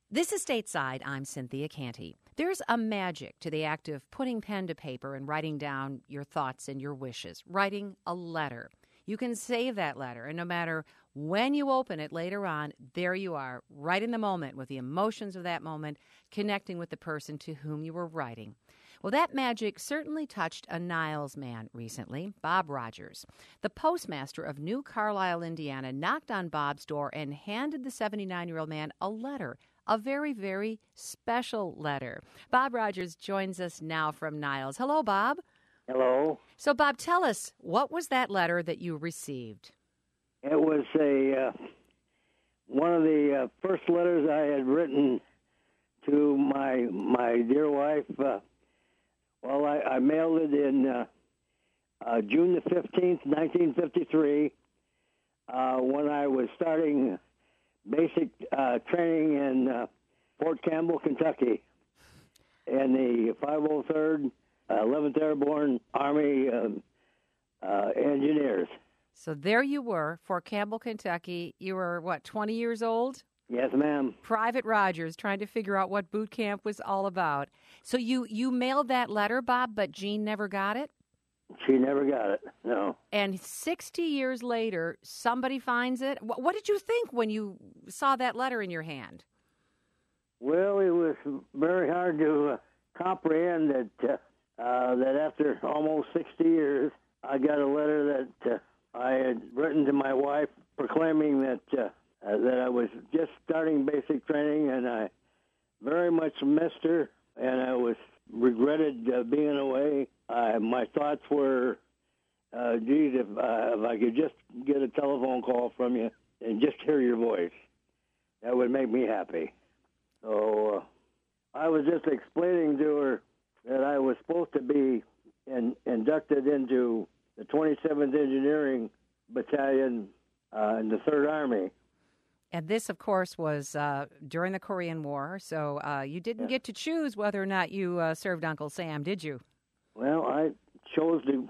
This is Stateside. I'm Cynthia Canty. There's a magic to the act of putting pen to paper and writing down your thoughts and your wishes, writing a letter. You can save that letter, and no matter when you open it later on, there you are, right in the moment with the emotions of that moment, connecting with the person to whom you were writing. Well, that magic certainly touched a Niles man recently, Bob Rogers. The postmaster of New Carlisle, Indiana, knocked on Bob's door and handed the 79-year-old man a letter. A very, very special letter. Bob Rogers joins us now from Niles. Hello, Bob. Hello. So, Bob, tell us, what was that letter that you received? It was one of the first letters I had written to my dear wife. I mailed it in June the 15th, 1953, when I was starting basic training in Fort Campbell, Kentucky, in the 503rd, 11th Airborne Army Engineers. So there you were, Fort Campbell, Kentucky. You were, 20 years old? Yes, ma'am. Private Rogers, trying to figure out what boot camp was all about. So you mailed that letter, Bob, but Jean never got it? She never got it, no. And 60 years later, somebody finds it. What did you think when you saw that letter in your hand? Well, it was very hard to comprehend that after almost 60 years, I got a letter that I had written to my wife proclaiming that I was just starting basic training, and I very much missed her, and I regretted being away. My thoughts were, geez, if I could just get a telephone call from you and just hear your voice, that would make me happy. So I was just explaining to her that I was supposed to be inducted into the 27th Engineering Battalion in the 3rd Army. And this, of course, was during the Korean War, so you didn't get to choose whether or not you served Uncle Sam, did you? Well, I chose to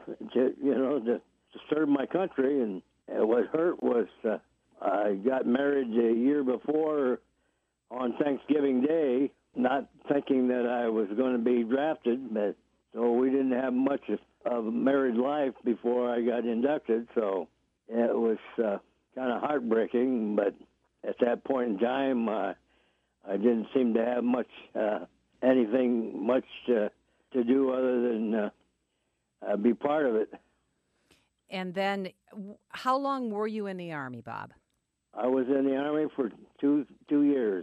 serve my country, and what hurt was I got married a year before on Thanksgiving Day, not thinking that I was going to be drafted, but so we didn't have much of a married life before I got inducted, so it was kind of heartbreaking, but at that point in time, I didn't seem to have anything much to do other than be part of it. And then, how long were you in the Army, Bob? I was in the Army for two years,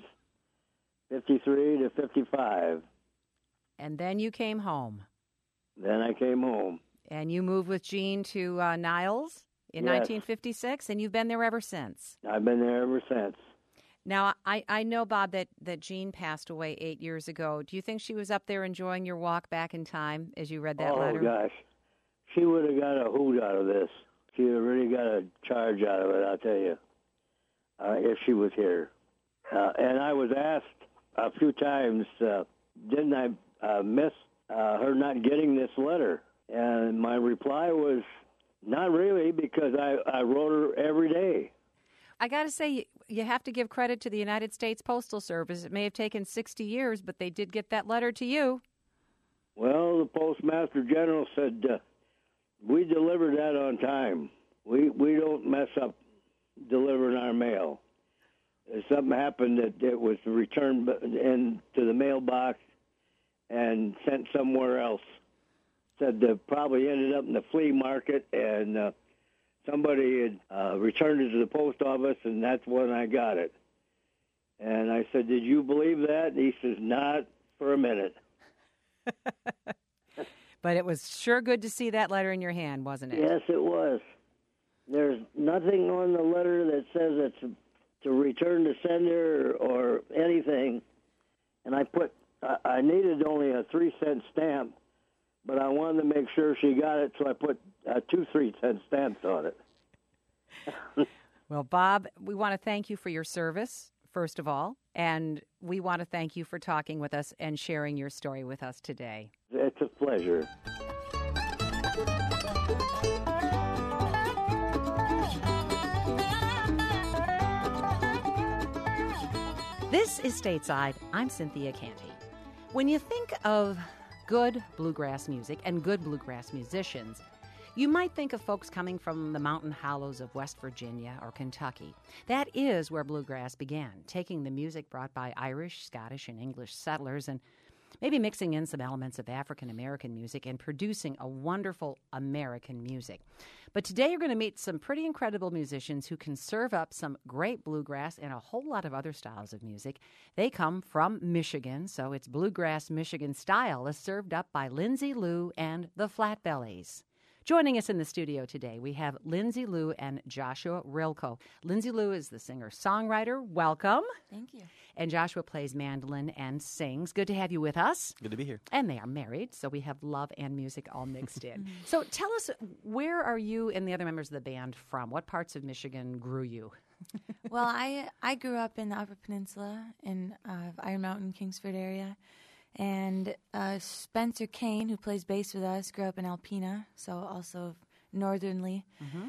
53 to 55. And then you came home. Then I came home. And you moved with Jean to Niles in 1956, and you've been there ever since. I've been there ever since. Now, I know, Bob, that Jean passed away 8 years ago. Do you think she was up there enjoying your walk back in time as you read that letter? Oh, gosh. She would have got a hoot out of this. She would have really got a charge out of it, I'll tell you, if she was here. And I was asked a few times, didn't I miss her not getting this letter? And my reply was, not really, because I wrote her every day. I got to say, you have to give credit to the United States Postal Service. It may have taken 60 years, but they did get that letter to you. Well, the Postmaster General said, we delivered that on time. We don't mess up delivering our mail. If something happened that it was returned into the mailbox and sent somewhere else. Said that probably ended up in the flea market, and somebody had returned it to the post office, and that's when I got it. And I said, did you believe that? And he says, not for a minute. But it was sure good to see that letter in your hand, wasn't it? Yes, it was. There's nothing on the letter that says it's to return to sender or anything. And I needed only a 3-cent stamp, but I wanted to make sure she got it, so I put 2 3-cent stamps on it. Well, Bob, we want to thank you for your service, first of all, and we want to thank you for talking with us and sharing your story with us today. It's a pleasure. This is Stateside. I'm Cynthia Canty. When you think of good bluegrass music and good bluegrass musicians, you might think of folks coming from the mountain hollows of West Virginia or Kentucky. That is where bluegrass began, taking the music brought by Irish, Scottish, and English settlers and maybe mixing in some elements of African American music and producing a wonderful American music. But today you're going to meet some pretty incredible musicians who can serve up some great bluegrass and a whole lot of other styles of music. They come from Michigan, so it's bluegrass Michigan style is served up by Lindsay Lou and the Flatbellies. Joining us in the studio today, we have Lindsay Lou and Joshua Rilko. Lindsay Lou is the singer-songwriter. Welcome. Thank you. And Joshua plays mandolin and sings. Good to have you with us. Good to be here. And they are married, so we have love and music all mixed in. So tell us, where are you and the other members of the band from? What parts of Michigan grew you? Well, I grew up in the Upper Peninsula in Iron Mountain, Kingsford area. And Spencer Kane, who plays bass with us, grew up in Alpena, so also northernly.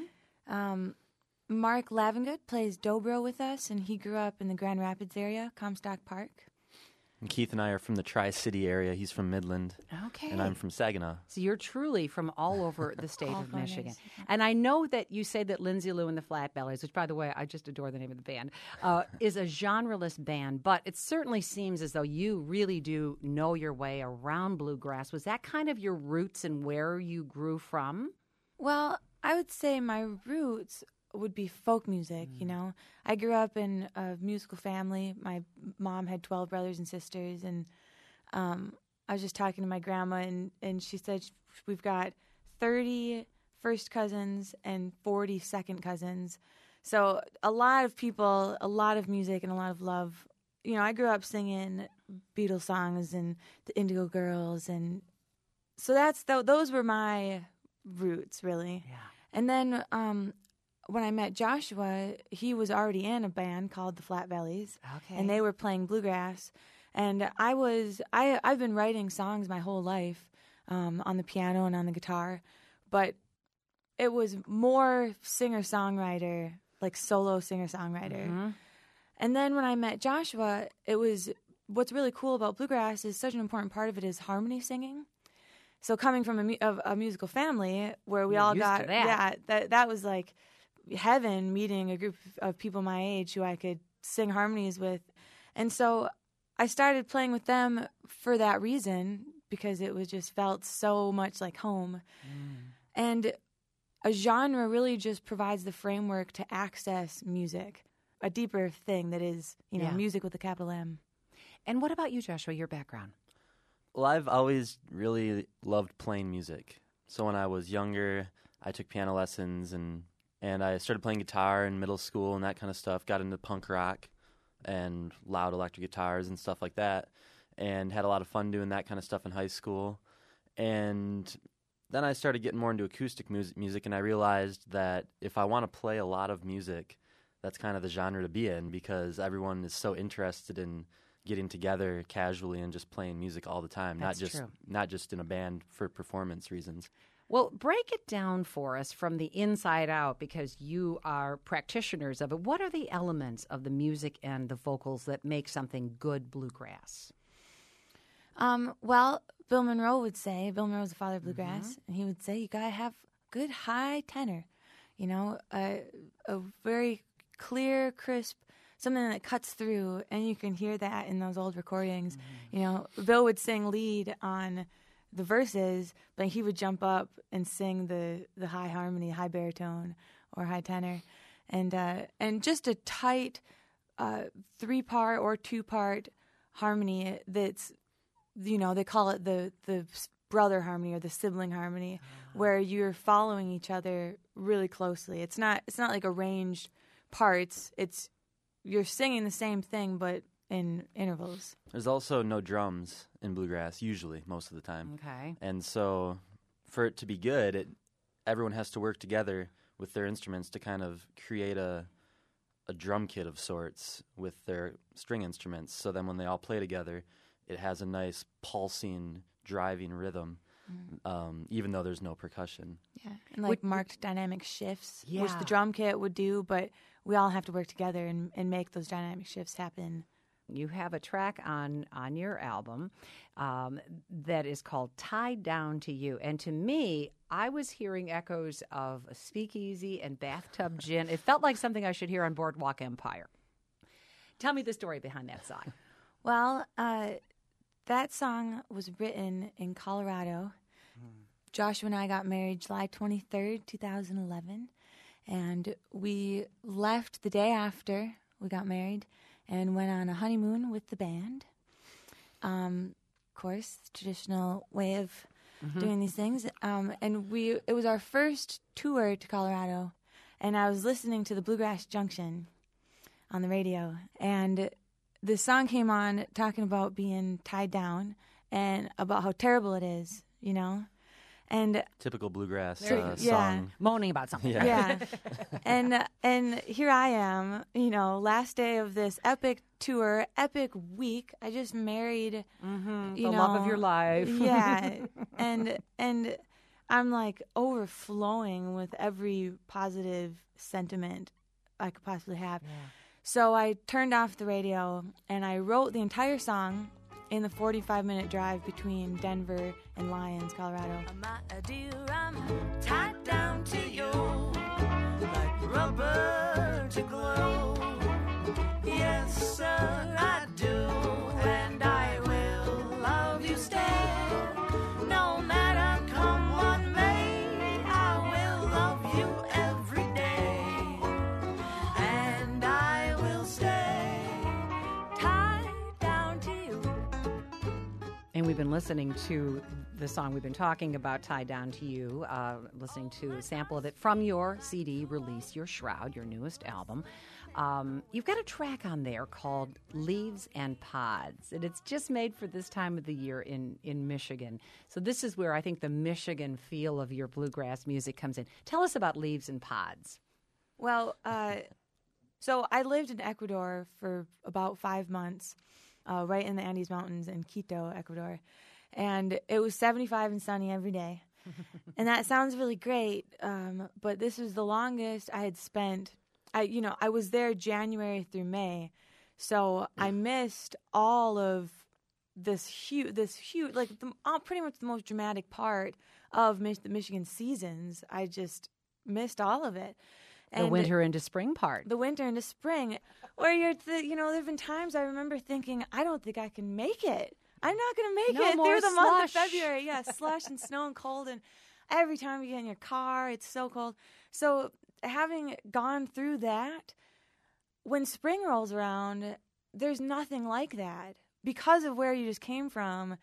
Mark Lavengood plays dobro with us, and he grew up in the Grand Rapids area, Comstock Park. And Keith and I are from the Tri-City area. He's from Midland. Okay. And I'm from Saginaw. So you're truly from all over the state of corners. Michigan. And I know that you say that Lindsay Lou and the Flatbellies, which, by the way, I just adore the name of the band, is a genreless band, but it certainly seems as though you really do know your way around bluegrass. Was that kind of your roots and where you grew from? Well, I would say my roots would be folk music, you know. I grew up in a musical family. My mom had 12 brothers and sisters, and I was just talking to my grandma, and she said we've got 30 first cousins and 40 second cousins. So a lot of people, a lot of music, and a lot of love. You know, I grew up singing Beatles songs and the Indigo Girls, and so those were my roots, really. Yeah. And then when I met Joshua, he was already in a band called the Flatbellies, Okay. and they were playing bluegrass. And I've been writing songs my whole life on the piano and on the guitar, but it was more singer-songwriter, like solo singer-songwriter. And then when I met Joshua, it was what's really cool about bluegrass is such an important part of it is harmony singing. So coming from a musical family where we You're all used got to that. that was like heaven, meeting a group of people my age who I could sing harmonies with. And so I started playing with them for that reason, because it was just felt so much like home. And a genre really just provides the framework to access music, a deeper thing that is, you know, Yeah. music with a capital M. And what about you, Joshua, your background? Well, I've always really loved playing music. So when I was younger, I took piano lessons and I started playing guitar in middle school and that kind of stuff. Got into punk rock and loud electric guitars and stuff like that, and had a lot of fun doing that kind of stuff in high school. And then I started getting more into acoustic music, and I realized that if I want to play a lot of music, that's kind of the genre to be in, because everyone is so interested in getting together casually and just playing music all the time, That's true. not just in a band for performance reasons. Well, break it down for us from the inside out, because you are practitioners of it. What are the elements of the music and the vocals that make something good bluegrass? Well, Bill Monroe's the father of bluegrass, and he would say you gotta have good high tenor, you know, a very clear, crisp, something that cuts through, and you can hear that in those old recordings. You know, Bill would sing lead on the verses, but he would jump up and sing the high harmony, high baritone, or high tenor, and just a tight 3-part or 2-part harmony that's, you know, they call it the brother harmony or the sibling harmony, where you're following each other really closely. It's not like arranged parts. It's you're singing the same thing but in intervals. There's also no drums in bluegrass, usually, most of the time. Okay. And so for it to be good, everyone has to work together with their instruments to kind of create a drum kit of sorts with their string instruments. So then when they all play together, it has a nice pulsing, driving rhythm, even though there's no percussion. Yeah, and like marked dynamic shifts, which Yeah. the drum kit would do, but we all have to work together and make those dynamic shifts happen You have a track on your album that is called Tied Down to You. And to me, I was hearing echoes of a speakeasy and bathtub gin. It felt like something I should hear on Boardwalk Empire. Tell me the story behind that song. Well, that song was written in Colorado. Joshua and I got married July 23rd, 2011. And we left the day after we got married and went on a honeymoon with the band. Of course, traditional way of doing these things. And it was our first tour to Colorado. And I was listening to the Bluegrass Junction on the radio. And the song came on talking about being tied down and about how terrible it is, you know? And Typical bluegrass yeah. song. Moaning about something. yeah. And here I am, you know, last day of this epic tour, epic week. I just married, The love of your life. Yeah. and I'm like overflowing with every positive sentiment I could possibly have. Yeah. So I turned off the radio and I wrote the entire song in the 45-minute drive between Denver and Lyons, Colorado. My dear, I'm tied down to you like rubber to glue. Yes, sir, I do, and I will love you still. No matter come what may, I will love you every day, and I will stay tied down to you. And we've been listening to the song we've been talking about, Tied Down to You, listening to a sample of it from your CD, Release Your Shroud, your newest album. You've got a track on there called Leaves and Pods, and it's just made for this time of the year in Michigan. So this is where I think the Michigan feel of your bluegrass music comes in. Tell us about Leaves and Pods. Well, so I lived in Ecuador for about 5 months, right in the Andes Mountains in Quito, Ecuador. And it was 75 and sunny every day. And that sounds really great, but this was the longest I had spent. I was there January through May, so I missed all of this huge, like pretty much the most dramatic part of the Michigan seasons. I just missed all of it. The winter into spring part. The winter into spring, where there have been times I remember thinking, I don't think I can make it. I'm not going to make it through the month of February. Yeah, slush and snow and cold, and every time you get in your car, it's so cold. So having gone through that, when spring rolls around, there's nothing like that. Because of where you just came from,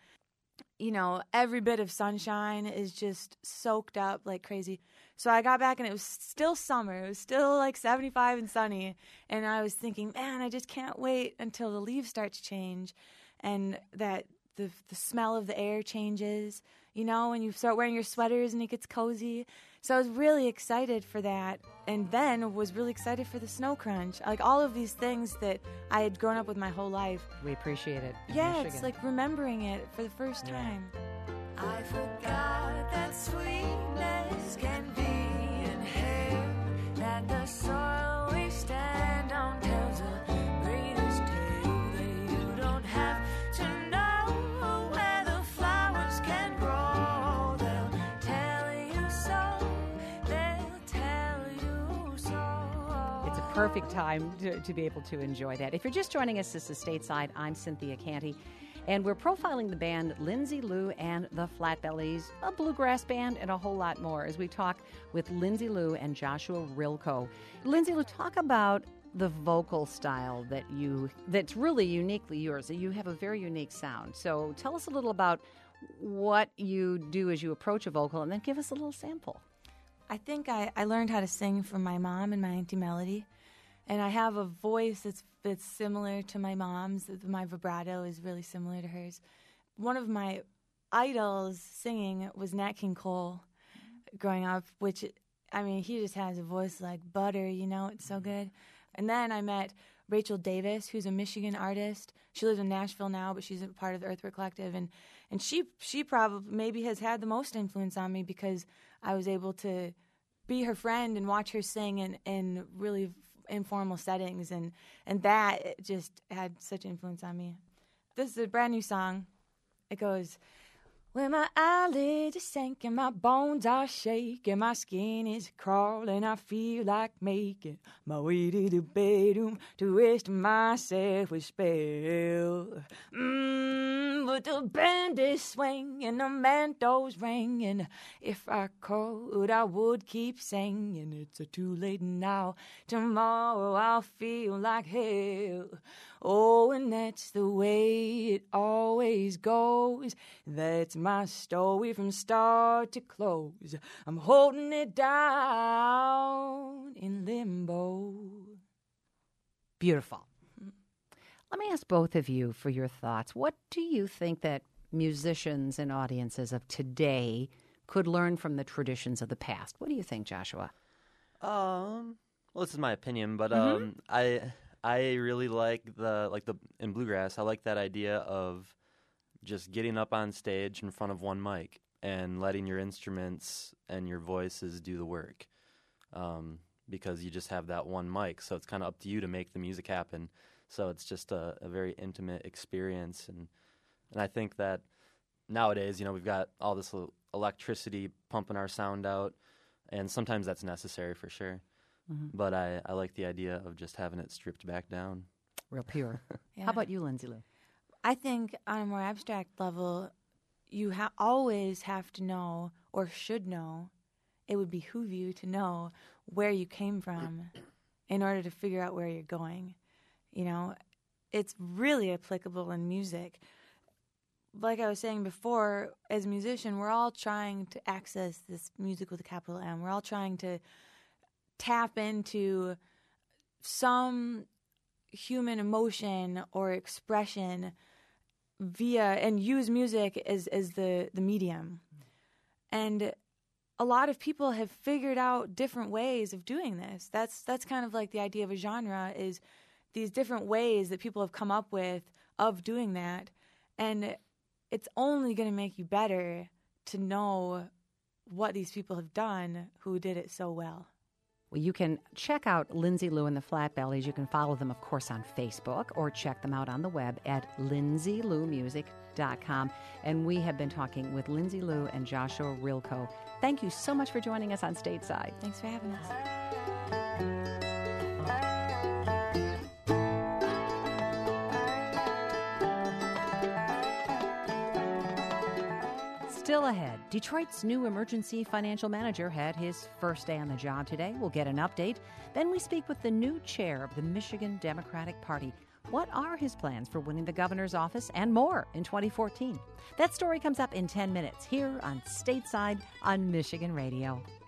every bit of sunshine is just soaked up like crazy. So I got back and it was still summer. It was still like 75 and sunny. And I was thinking, man, I just can't wait until the leaves start to change and that the smell of the air changes, when you start wearing your sweaters and it gets cozy. So I was really excited for that, and then was really excited for the snow crunch. Like all of these things that I had grown up with my whole life. We appreciate it. Yeah, Michigan. It's like remembering it for the first time. I forgot that sweetness can be inhaled, that the soil we stand on tells a greatest tale, that you don't have to know where the flowers can grow. They'll tell you so, they'll tell you so. It's a perfect time to be able to enjoy that. If you're just joining us, this is Stateside. I'm Cynthia Canty. And we're profiling the band Lindsay Lou and the Flatbellies, a bluegrass band, and a whole lot more as we talk with Lindsay Lou and Joshua Rilko. Lindsay Lou, talk about the vocal style that's really uniquely yours. You have a very unique sound. So tell us a little about what you do as you approach a vocal, and then give us a little sample. I think I learned how to sing from my mom and my Auntie Melody. And I have a voice that's similar to my mom's. My vibrato is really similar to hers. One of my idols singing was Nat King Cole growing up, which, he just has a voice like butter, it's so good. And then I met Rachel Davis, who's a Michigan artist. She lives in Nashville now, but she's a part of the Earthwork Collective. And she probably maybe has had the most influence on me because I was able to be her friend and watch her sing and really informal settings, and that it just had such influence on me. This is a brand new song. It goes, when my eyelids are sinking, my bones are shaking, my skin is crawling, I feel like making my way to the bedroom to rest myself with spell. But the band is swinging, the manto's ringing. If I could, I would keep singing. It's too late now. Tomorrow I'll feel like hell. Oh, and that's the way it always goes. That's my story from start to close. I'm holding it down in limbo. Beautiful. Let me ask both of you for your thoughts. What do you think that musicians and audiences of today could learn from the traditions of the past? What do you think, Joshua? Well, this is my opinion, but I really like in bluegrass, I like that idea of just getting up on stage in front of one mic and letting your instruments and your voices do the work, because you just have that one mic, so it's kind of up to you to make the music happen. So it's just a very intimate experience, and I think that nowadays, we've got all this electricity pumping our sound out, and sometimes that's necessary for sure. Mm-hmm. But I like the idea of just having it stripped back down. Real pure. Yeah. How about you, Lindsay Lou? I think on a more abstract level, you always have to know, or should know, it would behoove you to know where you came from in order to figure out where you're going. It's really applicable in music. Like I was saying before, as a musician, we're all trying to access this music with a capital M. We're all trying to tap into some human emotion or expression and use music as the medium. And a lot of people have figured out different ways of doing this. That's kind of like the idea of a genre, is these different ways that people have come up with of doing that. And it's only going to make you better to know what these people have done who did it so well. Well, you can check out Lindsay Lou and the Flatbellies. You can follow them, of course, on Facebook, or check them out on the web at lindsayloumusic.com. And we have been talking with Lindsay Lou and Joshua Rilko. Thank you so much for joining us on Stateside. Thanks for having us. Still ahead, Detroit's new emergency financial manager had his first day on the job today. We'll get an update. Then we speak with the new chair of the Michigan Democratic Party. What are his plans for winning the governor's office and more in 2014? That story comes up in 10 minutes here on Stateside on Michigan Radio.